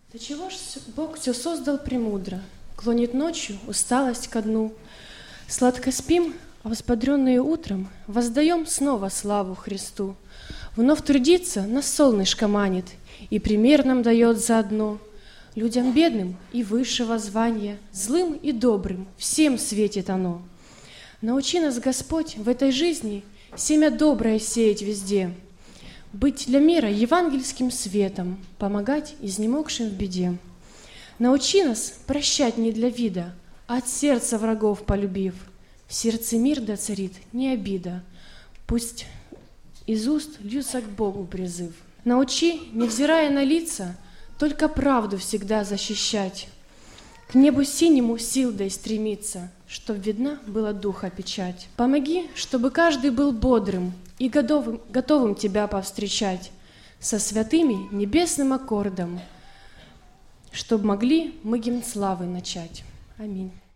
Да чего ж Бог все создал премудро, клонит ночью усталость ко дну. Сладко спим, а взбодренные утром воздаем снова славу Христу. Вновь трудиться нас солнышко манит и пример нам дает заодно. Людям бедным и высшего звания, злым и добрым всем светит оно. Научи нас, Господь, в этой жизни семя доброе сеять везде, быть для мира евангельским светом, помогать изнемогшим в беде. Научи нас прощать не для вида, а от сердца врагов полюбив. В сердце мир да царит, не обида, пусть из уст льется к Богу призыв. Научи, невзирая на лица, только правду всегда защищать, к небу синему сил дай стремиться, чтоб видна была духа печать. Помоги, чтобы каждый был бодрым и готовым Тебя повстречать со святыми небесным аккордом, чтоб могли мы гимн славы начать. Аминь.